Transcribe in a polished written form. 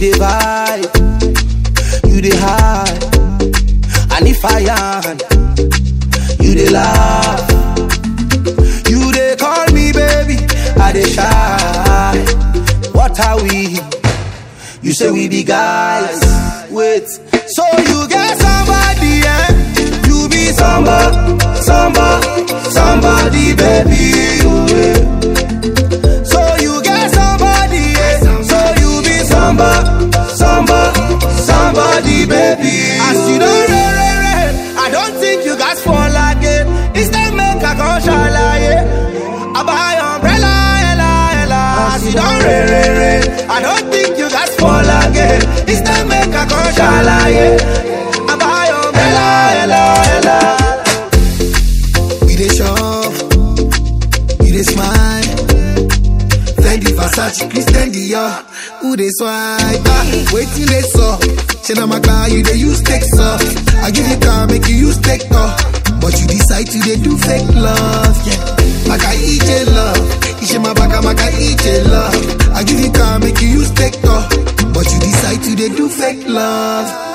dey vibe, you dey high, and if I am, you dey laugh. You dey call me baby, I dey shy. What are we? You say we be guys. Wait, so you get somebody, eh? You be somebody, baby. Yeah. So you get somebody, eh? So you be somebody, baby. As you don't rain, I don't think you guys fall again. Instead make a conscious, I buy umbrella, ella. As you don't rain, I don't think you guys fall again. Instead make a conscious, I buy umbrella, ella. We dey shove, we dey smile. Fendi, Versace, Christian Dior, who dey swipe? Waiting they saw. Shena my car, you dey use take off. I give you car, make you use take off. But you decide to dey do fake love, yeah. Maka ije love, ishe my baka maka ije love. I give you car, make you use take off. But you decide to dey do fake love.